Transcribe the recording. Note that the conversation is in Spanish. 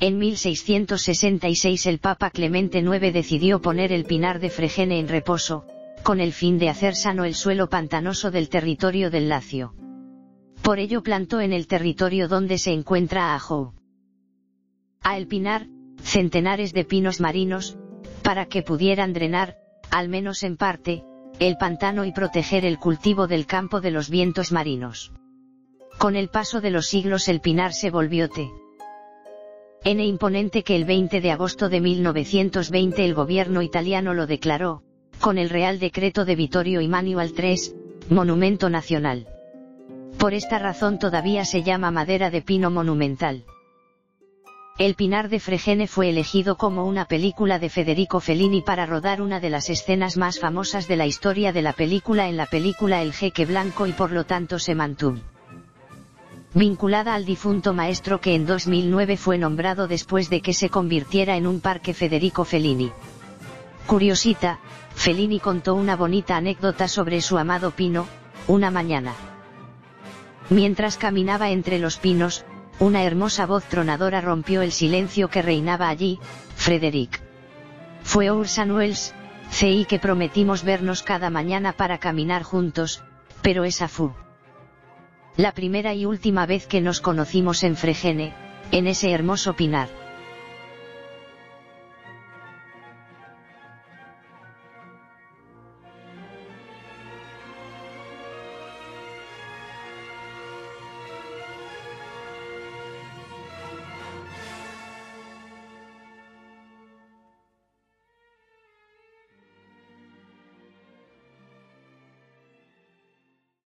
En 1666 el Papa Clemente IX decidió poner el pinar de Fregene en reposo, con el fin de hacer sano el suelo pantanoso del territorio del Lacio. Por ello plantó en el territorio donde se encuentra Ajo a el pinar, centenares de pinos marinos, para que pudieran drenar, al menos en parte, el pantano y proteger el cultivo del campo de los vientos marinos. Con el paso de los siglos el pinar se volvió tan imponente que el 20 de agosto de 1920 el gobierno italiano lo declaró, con el Real Decreto de Vittorio Emanuele III, monumento nacional. Por esta razón todavía se llama madera de pino monumental. El pinar de Fregene fue elegido como una película de Federico Fellini para rodar una de las escenas más famosas de la historia de la película en la película El Jeque Blanco y por lo tanto se mantuvo vinculada al difunto maestro que en 2009 fue nombrado después de que se convirtiera en un parque Federico Fellini. Curiosita, Fellini contó una bonita anécdota sobre su amado pino. Una mañana, mientras caminaba entre los pinos, una hermosa voz tronadora rompió el silencio que reinaba allí. Frederic. Fue Orson Welles, C.I. que prometimos vernos cada mañana para caminar juntos, pero esa fue la primera y última vez que nos conocimos en Fregene, en ese hermoso pinar.